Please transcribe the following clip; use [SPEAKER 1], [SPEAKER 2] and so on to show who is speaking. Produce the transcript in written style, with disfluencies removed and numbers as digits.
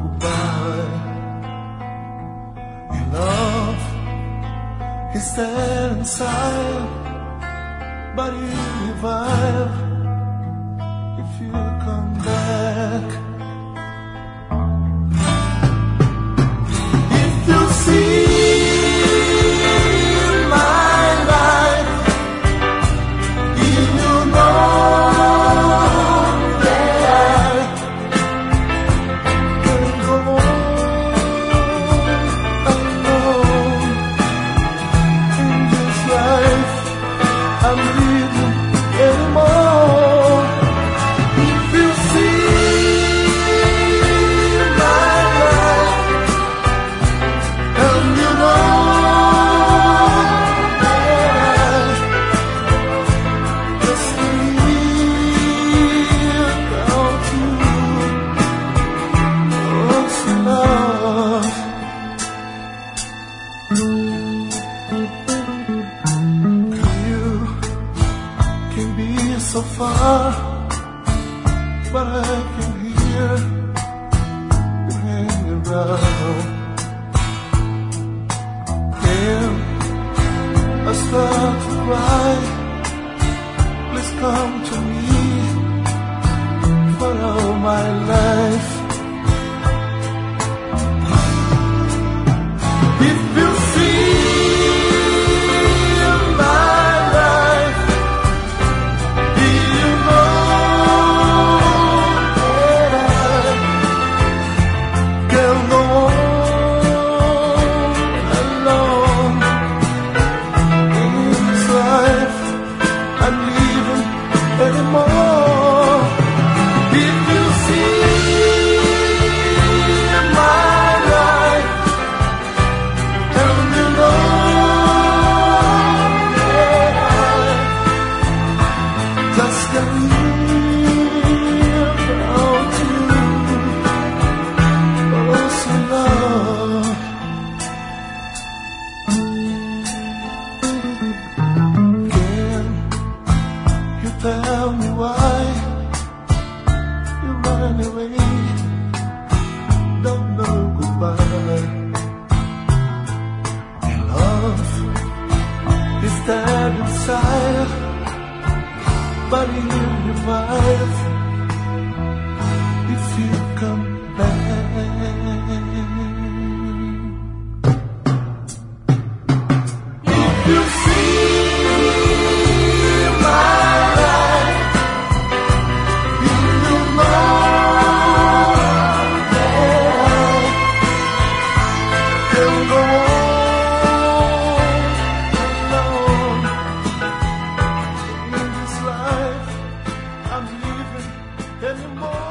[SPEAKER 1] goodbye. Your love is dead inside, but you revive if you come back. If you see my life, you know that I can go on alone in this life I'm living anymore. If you see my life, and you know that I just live without you. Oh, so love. You can be so far, but I can hear you hanging around. Then I start to cry. Please come to me for all my life. If you see my life, you know that I can go on alone in this life I'm living anymore. If you see my life, and you know that I just can't live without you. Oh, so love. Can you tell me why you ran away? Don't know goodbye. Your love is dead inside, but you revive if you come back. If you see my life, you know that I can go on alone in this life I'm living anymore.